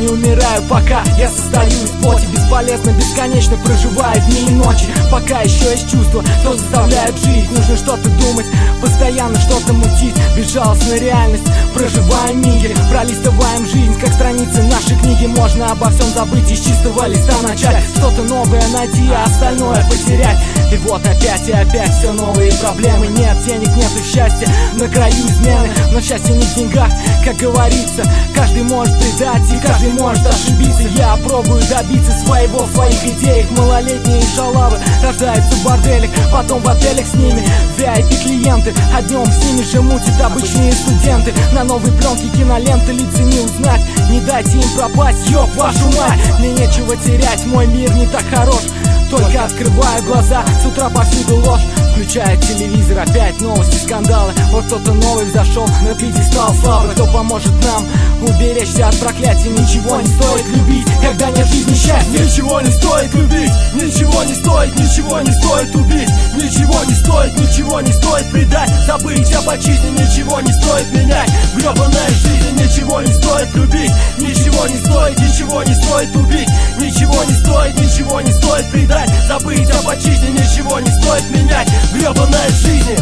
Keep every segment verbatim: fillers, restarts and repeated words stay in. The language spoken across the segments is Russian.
не умираю, пока я состою из плоти. Бесполезно, бесконечно проживаю дни и ночи, пока еще есть чувства, что заставляют жить. Нужно что-то думать, постоянно что-то мутить. Безжалостная реальность, проживаем миги, пролистываем жизнь, как страницы нашей книги. Можно обо всем забыть и с чистого листа начать, что-то новое найти, а остальное потерять. И вот опять и опять все новые проблемы. Нет денег, нету счастья, на краю измены. Но счастье не в деньгах, как говорится. Каждый может предать и каждый может ошибиться. Я пробую добиться своего в своих идеях. Малолетние шалавы рождаются в борделях, потом в отелях с ними ви ай пи-клиенты, а днем с ними же мутят обычные студенты. На новой пленке киноленты лица не узнать. Не дайте им пропасть, ёб вашу мать. Мне нечего терять, мой мир не так хорош. Только открываю глаза, с утра повсюду ложь. Включает телевизор, опять новости, скандалы. Вот кто-то новый взошел на пьедестал славы. Кто поможет нам уберечься от проклятия? Ничего не стоит любить, когда нет жизни счастья. Ничего не стоит любить, ничего не стоит, ничего не стоит убить. Ничего не стоит, ничего не стоит предать. Забыть об жизни, ничего не стоит менять. Гребаная жизнь, ничего не стоит любить. Ничего не стоит, ничего не стоит убить. Ничего не стоит, ничего не стоит предать. Забыть об жизни, ничего не стоит менять. Гребаная жизнь.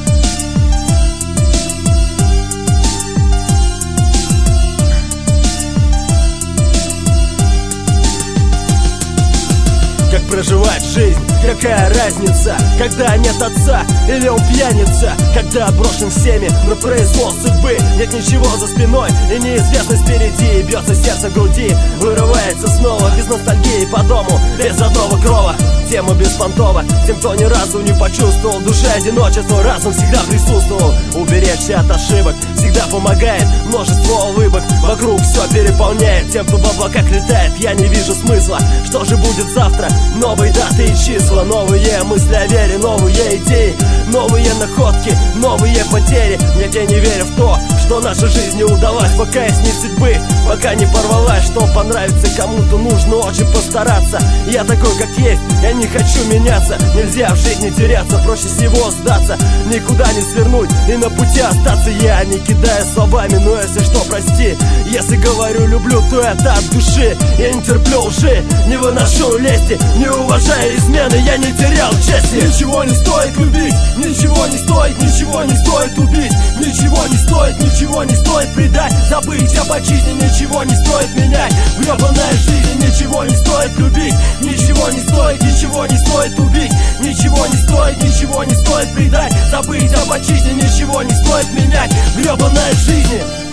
Как проживать жизнь, какая разница, когда нет отца или он пьяница, когда брошен всеми на произвол судьбы. Нет ничего за спиной и неизвестность впереди. Бьется сердце в груди, вырывается снова, без ностальгии по дому, без родного крова. Тема беспонтова, тем, кто ни разу не почувствовал душе одиночество, разум всегда присутствовал. Уберечься от ошибок всегда помогает, множество улыбок вокруг все переполняет. Тем, кто в облаках летает, я не вижу смысла. Что же будет завтра? Новые даты и числа, новые мысли о вере, новые идеи, новые находки, новые потери. Нигде не верю в то, что наша жизнь не удалась, пока есть нить судьбы, пока не порвалась. Что понравится кому-то, нужно очень постараться. Я такой, как есть, я не хочу меняться. Нельзя в жизни теряться, проще всего сдаться, никуда не свернуть и на пути остаться. Я не кидаю словами, но если что, прости. Если говорю люблю, то это от души. Я не терплю лжи, не выношу лести, не уважаю измены, я не терял чести. Ничего не стоит любить, ничего не стоит, ничего не стоит убить. Ничего не стоит, ничего не стоит предать. Забыть об жизни, ничего не стоит менять. Гребаная жизнь, ничего не стоит любить. Ничего не стоит, ничего не стоит убить. Ничего не стоит, ничего не стоит предать. Забыть об жизни, ничего не стоит менять. Гребаная жизнь.